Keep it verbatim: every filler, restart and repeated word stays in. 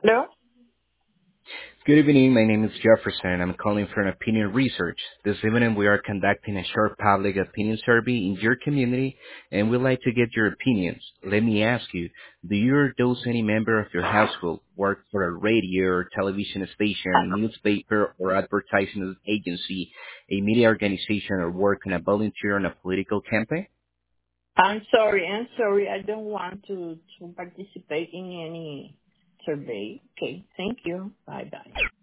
Hello? Good evening. My name is Jefferson. I'm calling for an opinion research. This evening we are conducting a short public opinion survey in your community and we'd like to get your opinions. Let me ask you, do you or those any member of your household work for a radio or television station, newspaper or advertising agency, a media organization, or work on a volunteer on a political campaign? I'm sorry. I'm sorry. I don't want to, to participate in any survey. Okay. Thank you. Bye bye.